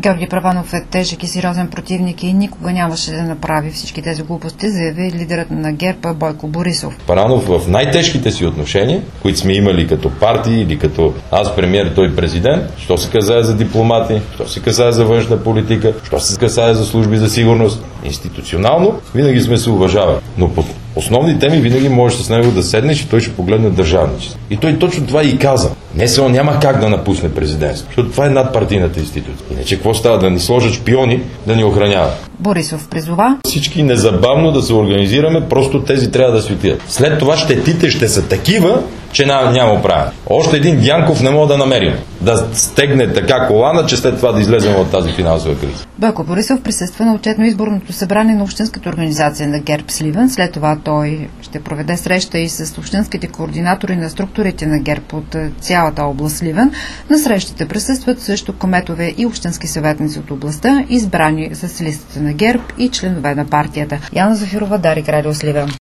Георги Първанов е тежък и сериозен противник и никога нямаше да направи всички тези глупости, заяви лидерът на ГЕРБ Бойко Борисов. Първанов в най-тежките си отношения, които сме имали като партии или като аз премиер, той президент, що се касае за дипломати, що се касае за външна политика, що се касае за служби за сигурност, институционално винаги сме се уважавали. Но по основни теми винаги можеш с него да седнеш и той ще погледне държавничество. И той точно това и каза. НСО няма как да напусне президентство, защото това е надпартийната институция. Иначе какво става? Да ни сложат шпиони да ни охраняват. Борисов призова Всички незабавно да се организираме, просто тези трябва да светят. След това щетите ще са такива, че няма оправяне. Още един Дянков не мога да намерим. Да стегне така колана, че след това да излезем от тази финансова криза. Бойко Борисов присъства на отчетно-изборното събрание на Общинската организация на ГЕРБ Сливен. След това той ще проведе среща и с общинските координатори на структурите на ГЕРБ от цялата област Сливен. На срещите присъстват също кметове и общински съветници от областта, избрани с листата на ГЕРБ и членове на партията. Яна Зафирова, Дарик, Радио Сливен.